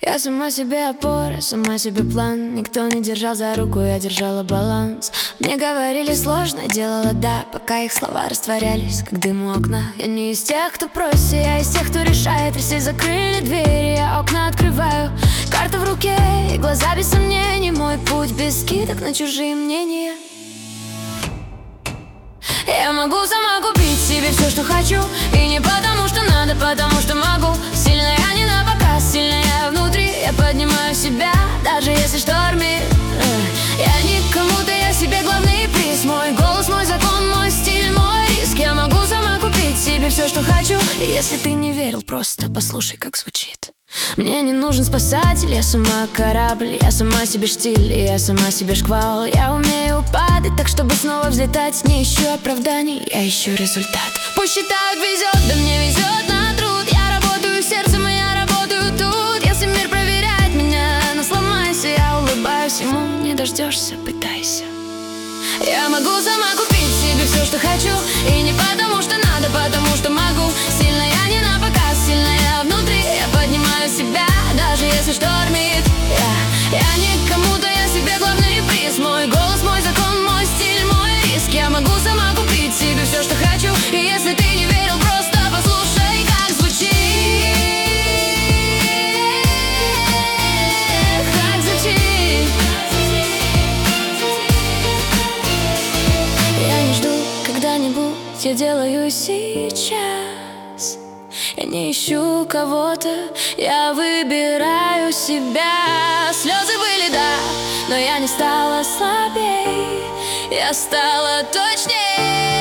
Я сама себе опора, сама себе план. Никто не держал за руку, я держала баланс. Мне говорили сложно, делала да, пока их слова растворялись, как дым у окна. Я не из тех, кто просит, я из тех, кто решает. Все закрыли двери, я окна открываю. Карта в руке и глаза без сомнений. Мой путь без скидок на чужие мнения. Я могу сама купить себе все, что хочу. И не потому, что надо, потому что могу. Сильная не на показ, сильная внутри. Я поднимаю себя, даже если штормит. Я не кому-то, я себе главный приз. Мой голос, мой закон, мой стиль, мой риск. Я могу сама купить себе все, что хочу. И если ты не верил, просто послушай, как звучит. Мне не нужен спасатель, я сама корабль. Я сама себе штиль, и я сама себе шквал. Я умею падать, так чтобы снова взлетать. Не ищу оправданий, я ищу результат. Пусть считают везет, да мне везет на труд. Я работаю сердцем, и я работаю тут. Если мир проверяет меня, но сломайся. Я улыбаюсь ему, не дождешься, пытайся. Я могу сама купить себе все, что хочу. И не потому, что надо, потому что могу. Сильная не на показ, сильная внутри. Я поднимаю себя, даже если штормит. Я не кому-то, я себе главный приз. Мой голос, мой закон, мой стиль, мой риск. Я могу сама купить себе все, что хочу. И если ты не верил, просто послушай, как звучит. Как звучит. Я не жду когда-нибудь, я делаю сейчас. Я не ищу кого-то, я выбираю себя. Слезы были, да, но я не стала слабей. Я стала точней.